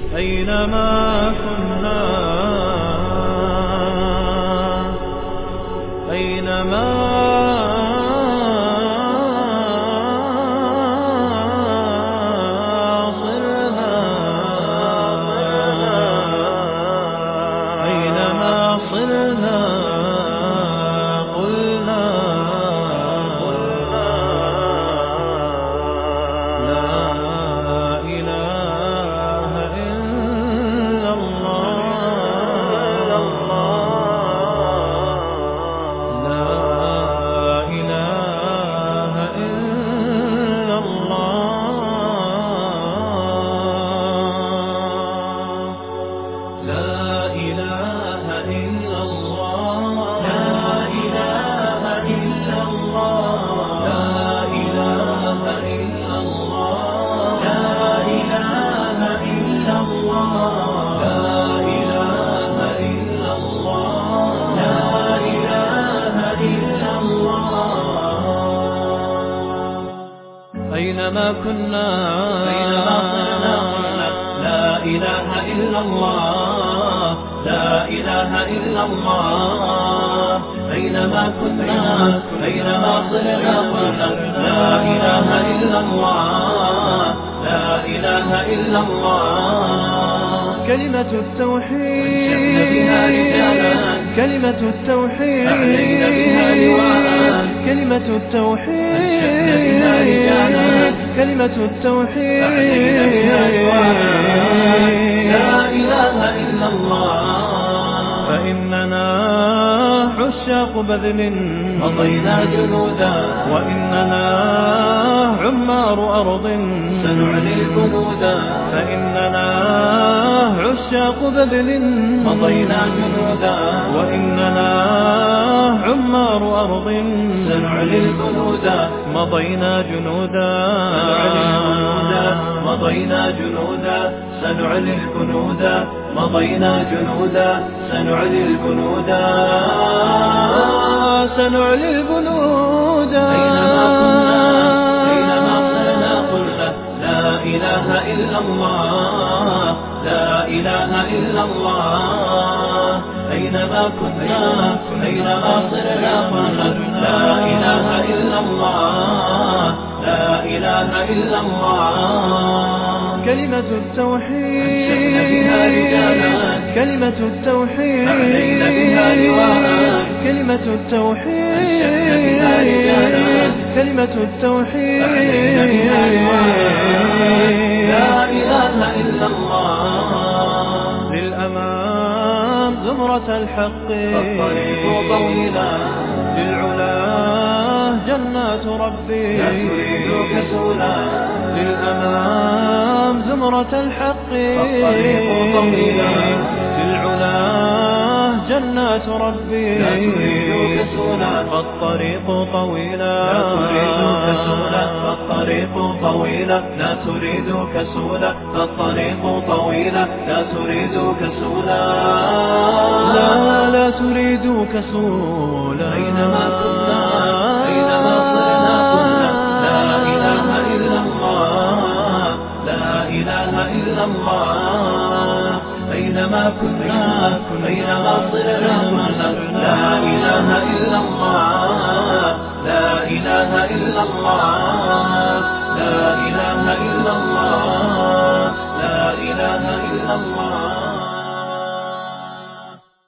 أينما كنا أينما صرنا أينما صرنا قلنا أينما كنا أينما صرنا لا إله إلا الله لا إله إلا الله أينما كنا أينما صرنا لا إله إلا الله لا إله إلا الله كلمة التوحيد كلمة التوحيد كلمة التوحيد كلمة التوحيد لا إله إلا الله فإننا عشاق بذل مضينا جنودا وإننا عمار أرض سنعلي الجنودا فإننا عشاق بذل مضينا جنودا وإننا عمار أرض سنعلي الجنودا مضينا جنودا مضينا جنودا سنعلي الجنودا مضينا جنودا سنعلي الجنودا سنعلي الجنودا أينما صرنا قلنا لا إله إلا الله لا إله إلا الله أينما كنا أينما صرنا قلنا لا إله إلا الله لا إله إلا الله كلمة التوحيد كلمة التوحيد كلمة التوحيد كلمة التوحيد لا إله إلا الله للأمام زمرة الحق الطريق طويلا للعلا جنات ربي لا تريد كسولا للأمام زمرة الحق الطريق طويلا للعلا جنات ربي لا تريد كسولا فالطريق طويلا لا تريد كسولا فالطريق طويلا لا تريد كسولا فالطريق طويلا لا تريد كسولا لا تريد كسولا أينما كنا أينما صرنا قلنا لا إله إلا الله لا إله إلا الله أينما كنا أينما صرنا قلنا لا إله إلا الله لا إله إلا الله لا إله إلا الله لا إله إلا الله